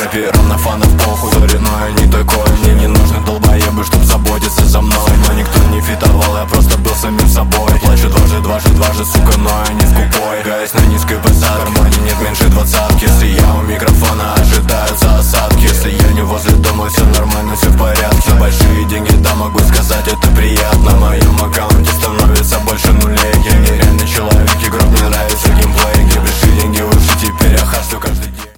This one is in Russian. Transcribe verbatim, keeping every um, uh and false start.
рэперам на фанов похуй. Сори, но я не такой, мне не нужны долбоебы, чтоб заботиться за мной. Но никто не фитовал, я просто был самим собой. Плачу дважды, дважды, дважды, сука,